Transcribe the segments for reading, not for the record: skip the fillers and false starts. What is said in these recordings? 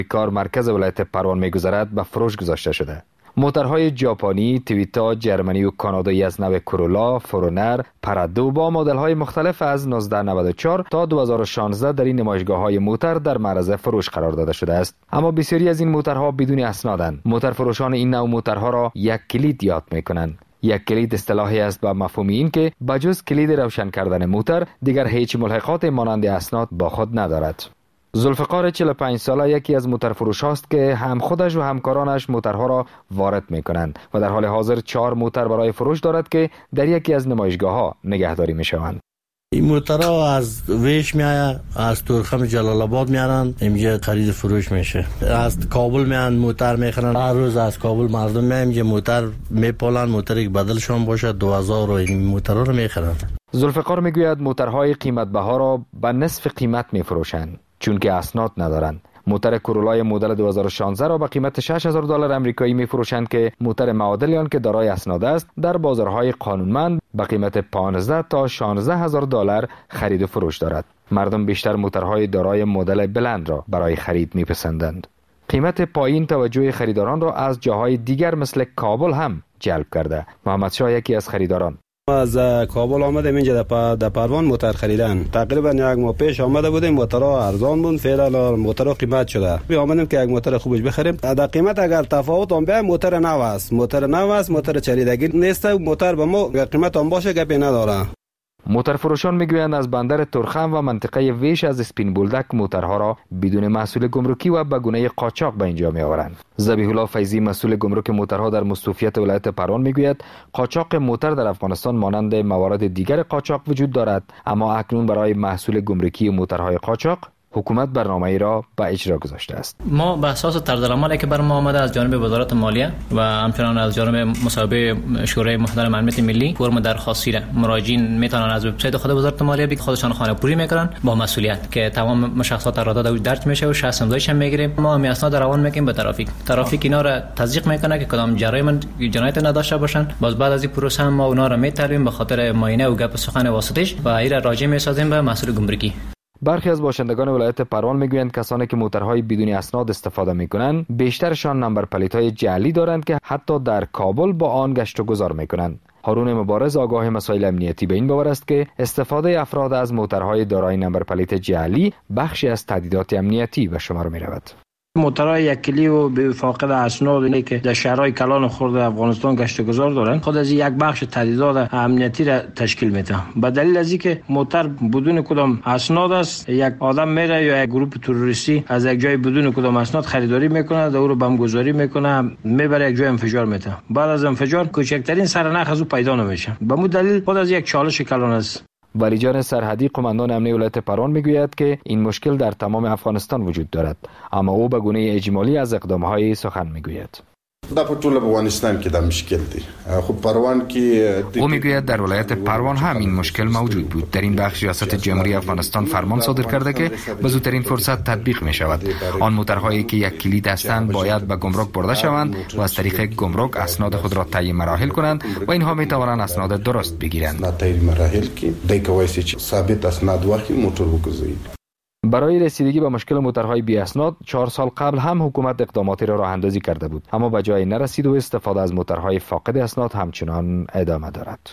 کار مرکز ولایت پروان می‌گذرد به فروش گذاشته شده. موترهای ژاپنی، تویوتا، جرمنی و کانادایی از نوع کرولا، فورونر، پرادو با مدل‌های مختلف از 1994 تا 2016 در این نمایشگاه‌های موتر در معرض فروش قرار داده شده است. اما بسیاری از این موترها بدون اسنادند. موتر فروشان این نوع موترها را یک کلید یاد می‌کنند. یک کلید اصطلاحی است به مفهوم این که بجز کلید روشن کردن موتر دیگر هیچ ملحقات مانند اسناد با خود ندارد. ذوالفقار 45 ساله یکی از موترفروش است که هم خودش و همکارانش موترها را وارد می‌کنند و در حال حاضر 4 موتر برای فروش دارد که در یکی از نمایشگاه‌ها نگهداری می‌شوند. این موترها از ویش میاد، از تورخم جلال آباد میارن، اینجا خرید فروش میشه. از کابل میان موتر میخرن، هر روز از کابل مردم میان اینجا موتر میپالن، موتری که بدلشون باشه 2000 و این موترها رو میخرن. ذوالفقار میگوید موترهای قیمت بها را به نصف قیمت میفروشند چون که اسناد ندارند. موتر کرولای مدل 2016 را به قیمت $6000 آمریکایی می‌فروشند که موتر معادل آن که دارای اسناد است در بازارهای قانونمند به قیمت 15 تا $16000 خرید و فروش دارد. مردم بیشتر موترهای دارای مدل بلند را برای خرید می‌پسندند. قیمت پایین توجه خریداران را از جاهای دیگر مثل کابل هم جلب کرده. محمد شاه یکی از خریداران: از کابل آمدیم اینجا در پروان موتر خریدن. تقریبا یک ماه پیش آمده بودیم، موترها ارزان بود، فعلا موترها قیمت شده. بی آمدیم که یک موتر خوبش بخریم. در قیمت اگر تفاوت هم بیایم، موتر نو است، موتر چریدگی نیست. موتر به ما قیمت هم باشه گپی نداره. موتر فروشان میگویند از بندر تورخم و منطقه ویش از اسپین بولدک موترها را بدون محصول گمرکی و به گونه قاچاق به اینجا میآورند. ذبیح الله فیضی مسئول گمرک موترها در مستوفیت ولایت پروان میگوید قاچاق موتر در افغانستان مانند موارد دیگر قاچاق وجود دارد، اما اکنون برای محصول گمرکی موترهای قاچاق حکومت برنامه‌ای را به اجرا گذاشته است. ما به اساس طرزالعملی که بر ما آمده از جانب وزارت مالیه و همچنان از جانب مصوبه شورای محترم امنیت ملی، فرم درخواستی را مراجعین میتونن از وبسایت خود وزارت مالیه بی خودشان خانه‌پوری میکنن با مسئولیت که تمام مشخصات قرارداد درج میشه و شخص امضایش هم میگیریم. ما هم اسناد روان میکنیم به ترافیک اینا را تصدیق میکنه که کدام جنایت نداشته باشن. باز بعد از این پروسه ما اونا را میطلبیم به خاطر معاینه و گپ سخن واسطش و ایرا راجع میسازیم به مسئول گمرکی. برخی از باشندگان ولایت پروان میگویند کسانی که موترهای بدون اسناد استفاده میکنند بیشترشان نمبر پلیت‌های جعلی دارند که حتی در کابل با آن گشت و گذار میکنند. هارون مبارز آگاه مسائل امنیتی به این باور است که استفاده افراد از موترهای دارای نمبر پلیت جعلی بخشی از تهدیدات امنیتی به شمار میرود. موترهای یک کلی و به فاقد اسناد اینه که در شهرهای کلان خرد افغانستان گشت و گذار دارن، خود از یک بخش تهدیدات امنیتی را تشکیل میده. به دلیل از اینکه موتر بدون کدام اسناد است، یک آدم میره یا یک گروه تروریستی از یک جای بدون کدام اسناد خریداری میکنه، او رو بمبگذاری میکنه، میبره یک جای انفجار میده. بعد از انفجار کوچکترین سرنخ از او پیدا نمیشه. به مو دلیل خود از یک چالش کلان است. ولیجان سرحدی قماندان امنیت ولایت پروان میگوید که این مشکل در تمام افغانستان وجود دارد، اما او به گونه اجمالی از اقدامهای سخن میگوید. دا په ټول افغانستان کې دا مشکل دی. خو پروان کې او میگوید در ولایت پروان هم این مشکل موجود بود. در این بخش ریاست جمهوری افغانستان فرمان صادر کرده که به زودترین فرصت تطبیق می شود. آن موترهایی که یک کلید هستند باید به گمرک برده شوند و از طریق گمرک اسناد خود را طی مراحل کنند و اینها می توانند اسناد درست بگیرند. طی مراحل کې دای کوي چې ثابت اسناد واخلي موټر وګرځي. برای رسیدگی به مشکل موترهای بی اسناد 4 سال قبل هم حکومت اقداماتی را راه اندازی کرده بود، اما به جای نرسید و استفاده از موترهای فاقد اسناد همچنان ادامه دارد.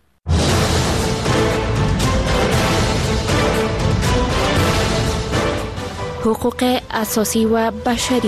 حقوق اساسی و بشری.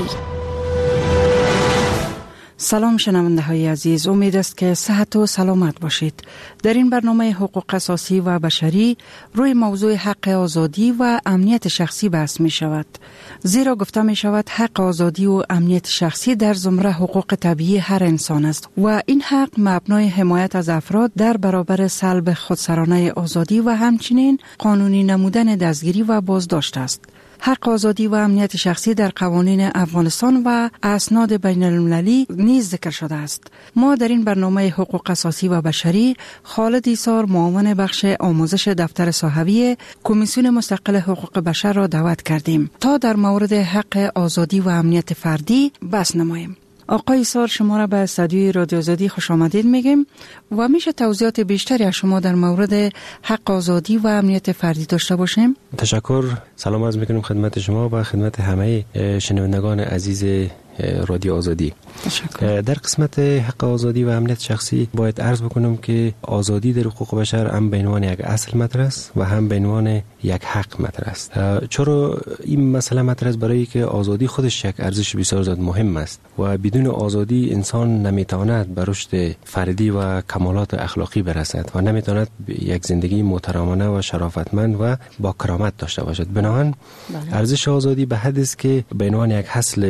سلام شنونده های عزیز، امید است که صحت و سلامت باشید. در این برنامه حقوق اساسی و بشری روی موضوع حق آزادی و امنیت شخصی بحث می شود، زیرا گفته می شود حق آزادی و امنیت شخصی در زمره حقوق طبیعی هر انسان است و این حق مبنای حمایت از افراد در برابر سلب خودسرانه آزادی و همچنین قانونی نمودن دستگیری و بازداشت است. حق آزادی و امنیت شخصی در قوانین افغانستان و اسناد بین المللی نیز ذکر شده است. ما در این برنامه حقوق اساسی و بشری خالد ایسار، معاون بخش آموزش دفتر صحوی کمیسیون مستقل حقوق بشر را دعوت کردیم تا در مورد حق آزادی و امنیت فردی بحث نماییم. آقای سار، شما را به استودیوی رادیو آزادی خوش آمدید میگیم و میشه توضیحات بیشتری از شما در مورد حق آزادی و امنیت فردی داشته باشیم؟ تشکر. سلام عرض میکنم خدمت شما و خدمت همه شنوندگان عزیز رادیو آزادی. تشکر. در قسمت حق آزادی و امنیت شخصی باید عرض بکنم که آزادی در حقوق بشر هم به عنوان یک اصل مطرح است و هم به عنوان یک حق مطرح است. چرا این مسئله مطرح است؟ برای که آزادی خودش یک ارزش بسیار زیاد مهم است و بدون آزادی انسان نمیتواند به رشد فردی و کمالات اخلاقی برسد و نمیتواند یک زندگی محترمانه و شرافتمند و با کرامت داشته باشد. بنابراین ارزش آزادی به حد است که به عنوان یک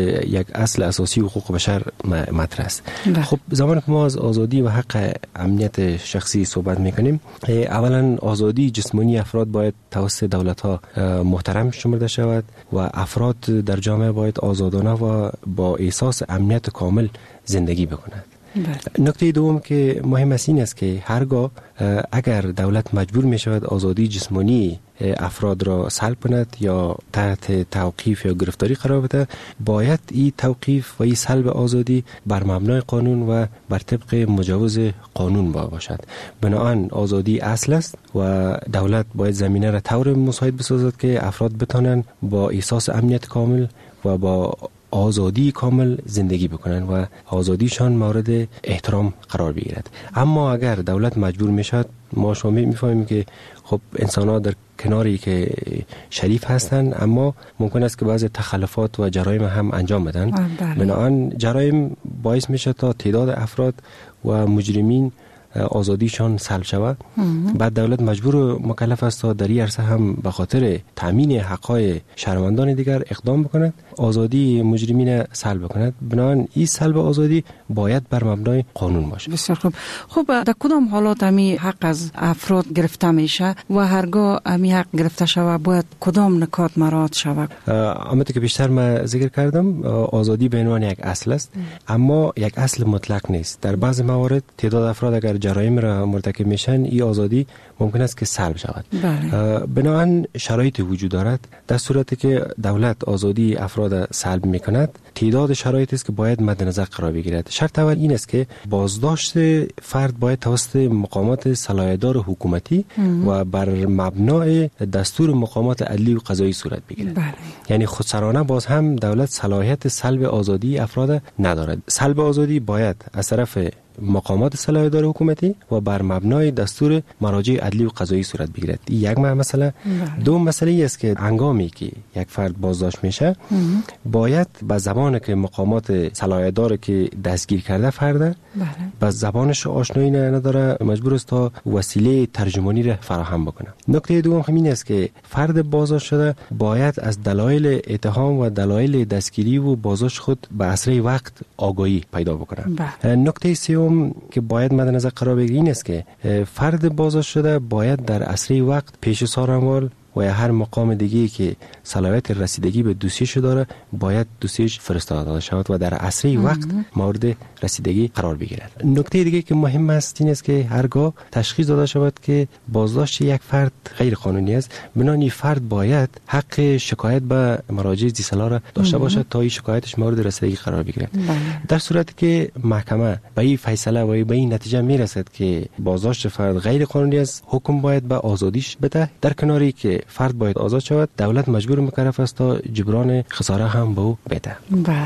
اصل اساسی حقوق بشر مطرح است. خب زمانی که ما از آزادی و حق امنیت شخصی صحبت میکنیم، اولا آزادی جسمانی افراد باید توسط دولت‌ها محترم شمرده شود و افراد در جامعه باید آزادانه و با احساس امنیت کامل زندگی بکنند. نکته دوم که مهم است این است که هرگاه اگر دولت مجبور می شود آزادی جسمانی افراد را سلب کند یا تحت توقیف یا گرفتاری قرار بده، باید این توقیف و این سلب آزادی بر مبنای قانون و بر طبق مجوز قانون باشد. بنابراین آزادی اصل است و دولت باید زمینه را طور مساعد بسازد که افراد بتوانند با احساس امنیت کامل و با آزادی کامل زندگی بکنن و آزادیشان مورد احترام قرار بگیرد. اما اگر دولت مجبور میشد، ما شما میفهمیم که خب انسان‌ها در کناری که شریف هستند، اما ممکن است که بعضی تخلفات و جرایم هم انجام بدن. بنابراین جرایم باعث میشه تا تعداد افراد و مجرمین آزادیشان سلب شود. بعد دولت مجبور و مکلف است تا در این عرصه هم به خاطر تامین حقوق شهروندان دیگر اقدام بکند، آزادی مجرمین سلب کند. بنابراین این سلب آزادی باید بر مبنای قانون باشه. بسیار خوب. خب در کدام حالات امی حق از افراد گرفته میشه و هرگاه امی حق گرفته شود باید کدام نکات مراعات شود؟ همونطور که بیشتر من ذکر کردم، آزادی به عنوان یک اصل است، اما یک اصل مطلق نیست. در بعض موارد تعداد افراد اگر جرایم را مرتکب میشن، این آزادی ممکن است که سلب شود. بنابراین شرایط وجود دارد. در صورتی که دولت آزادی افراد سلب میکند، تعداد شرایط است که باید مد نظر قرار بگیرد. شرط اول این است که بازداشت فرد باید توسط مقامات صلاحیت‌دار حکومتی و بر مبنای دستور مقامات عدلی و قضایی صورت بگیرد. یعنی خودسرانه باز هم دولت صلاحیت سلب آزادی افراد ندارد. سلب آزادی باید از طرف مقامات صلاحیت‌دار حکومتی و بر مبنای دستور مراجع عدلی و قضایی صورت بگیرد. این یک مسئله. دوم مسئله ای است که هنگامی که یک فرد بازداشت میشه، باید به زبانی که مقامات صلاحیت‌دار که دستگیر کرده فرد به زبانش آشنایی نداره، مجبور است تا وسیله ترجمانی را فراهم بکنه. نکته دوم همین است که فرد بازداشت شده باید از دلایل اتهام و دلایل دستگیری و بازداشت خود به اسرع وقت آگاهی پیدا بکنه. نکته سوم که باید مد نظر قرار بگیرید این است که فرد بازداشت شده باید در اسرع وقت پیش سازمان و یا هر مقام دیگه‌ای که صلاحیت رسیدگی به دوسیش داره باید دوسیش فرستاده شود و در اسرع وقت مورد رسیدگی قرار بگیرد. نکته دیگه که مهم است این است که هرگاه تشخیص داده شود که بازداشت یک فرد غیر قانونی است، بنابراین فرد باید حق شکایت به مراجع ذی‌صلاح را داشته باشد تا این شکایتش مورد رسیدگی قرار بگیرد. در صورتی که محکمه به این فیصله و به این نتیجه میرسد که بازداشت فرد غیر قانونی است، حکم باید به آزادیش بده. در کناری که فرد باید آزاد شود، دولت مجبور مکلف است تا جبران خساره هم به او بده.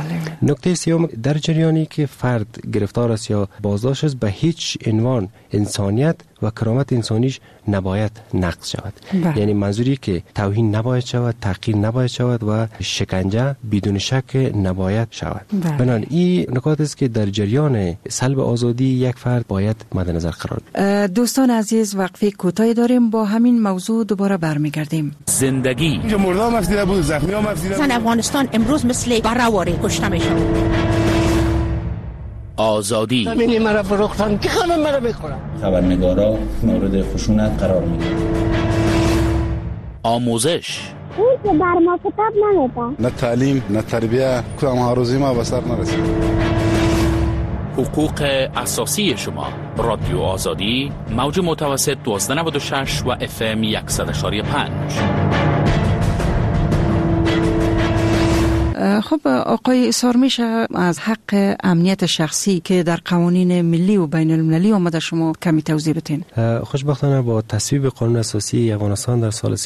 نکته سوم، در جریانی که فرد گرفتار است یا بازداشت است، به هیچ عنوان انسانیت و کرامت انسانیش نباید نقض شود. یعنی منظوری که توهین نباید شود، تحقیر نباید شود و شکنجه بدون شک نباید شود. بنابراین این نکات است که در جریان سلب آزادی یک فرد باید مد نظر قرار بگیرد. دوستان عزیز، وقفه کوتاهی داریم، با همین موضوع دوباره برمیگردیم. زندگی مردم افسیده بود، زخمی ها افسیده بود. افغانستان امروز مثل بره‌واره کشته میشه. آزادی زمینی مرا فروختن که همه مرا میخورن. خبرنگارا مورد خشونت قرار میگیرن. آموزش اون که بر ما کتاب نمیده. نه تعلیم نه تربیه، کدام هاروزی ما به سر نرسید. حقوق اساسی شما. رادیو آزادی، موج متوسط 1296 و FM 100.5. خب آقای ایثار، میشه از حق امنیت شخصی که در قوانین ملی و بین المللی آمده شما کمی توضیح بدین؟ خوشبختانه با تصویب قانون اساسی افغانستان در سال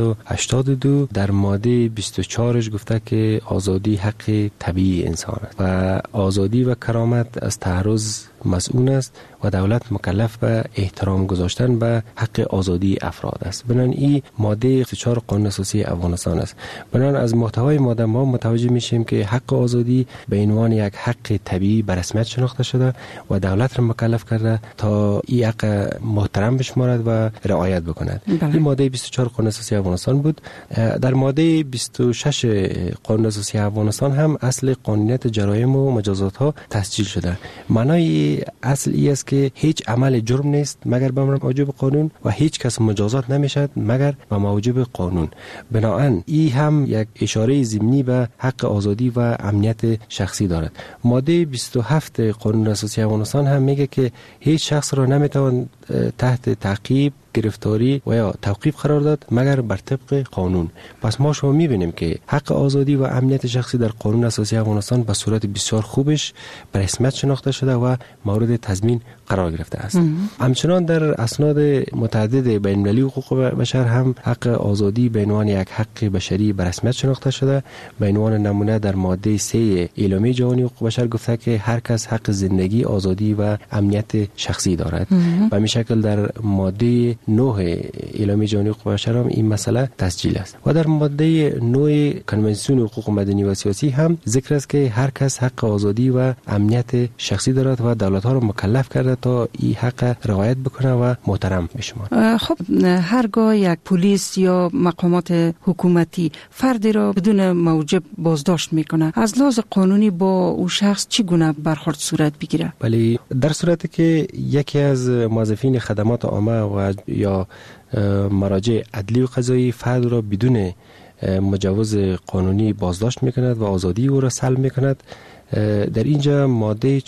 1382 در ماده 24 گفته که آزادی حق طبیعی انسان است و آزادی و کرامت از تعرض مسئول است و دولت مکلف به احترام گذاشتن به حق آزادی افراد است. بنابراین این ماده 24 قانون اساسی افغانستان است. بنابراین از محتوای ماده ما متوجه میشیم که حق آزادی به عنوان یک حق طبیعی به رسمیت شناخته شده و دولت را مکلف کرده تا این حق محترم بشمارد و رعایت بکند. این ماده 24 قانون اساسی افغانستان بود. در ماده 26 قانون اساسی افغانستان هم اصل قانونیت جرایم و مجازات ها تسجیل شده. معنای اصل ای است که هیچ عمل جرم نیست مگر به موجب قانون و هیچ کس مجازات نمیشد مگر به موجب قانون. بنابراین این هم یک اشاره ضمنی به حق آزادی و امنیت شخصی دارد. ماده 27 قانون اساسی افغانستان هم میگه که هیچ شخص را نمیتوان تحت تعقیب، گرفتاری و یا توقیف قرار داد مگر بر طبق قانون. پس ما شما میبینیم که حق آزادی و امنیت شخصی در قانون اساسی افغانستان به صورت بسیار خوبش به رسمیت شناخته شده و مورد تضمین قرار گرفته است. همچنان در اسناد متعدد بین المللی حقوق بشر هم حق آزادی به عنوان یک حق بشری به رسمیت شناخته شده. به عنوان نمونه در ماده 3 اعلامیه جهانی حقوق بشر گفته که هر کس حق زندگی، آزادی و امنیت شخصی دارد. و همین شکل در ماده 9 اعلامیه جهانی حقوق بشر هم این مسئله تسجیل است. و در ماده 9 کنوانسیون حقوق مدنی و سیاسی هم ذکر است که هر کس حق آزادی و امنیت شخصی دارد و دولت‌ها را مکلف کرده تا این حق رعایت بکنه و محترم بشمارد. خب هرگاه یک پلیس یا مقامات حکومتی فردی را بدون موجب بازداشت میکنه، از لحاظ قانونی با او شخص چگونه برخورد صورت بگیره؟ ولی در صورتی که یکی از موظفین خدمات عامه و یا مراجع عدلی و قضایی فرد را بدون مجوز قانونی بازداشت میکند و آزادی او را سلب میکند، در اینجا ماده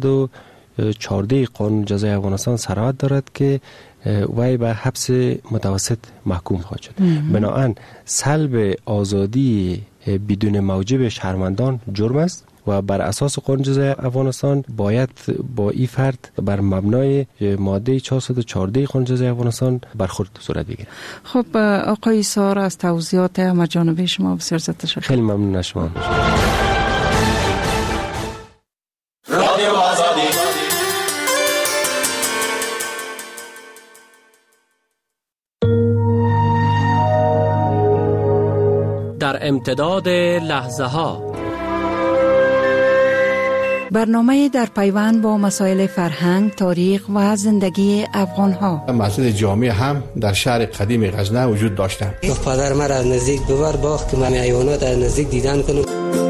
414 قانون جزای افغانستان صراحت دارد که وی به حبس متوسط محکوم خواهد شد. بنابراین سلب آزادی بدون موجب شهروندان جرم است و بر اساس قانون جزای افغانستان باید با این فرد بر مبنای ماده 414 قانون جزای افغانستان برخورد صورت بگیرد. خب آقای ایثار، از توضیحات همه جانبه شما بسیار زیاد تشکر. خیلی ممنون از شما. رادیو آزادی. در امتداد لحظه ها برنامه در پیوند با مسائل فرهنگ، تاریخ و زندگی افغان ها. مسجد جامع هم در شهر قدیم غزنه وجود داشته. پدر مرا از نزدیک ببر باخت که من حیوانات از نزدیک دیدن کنم.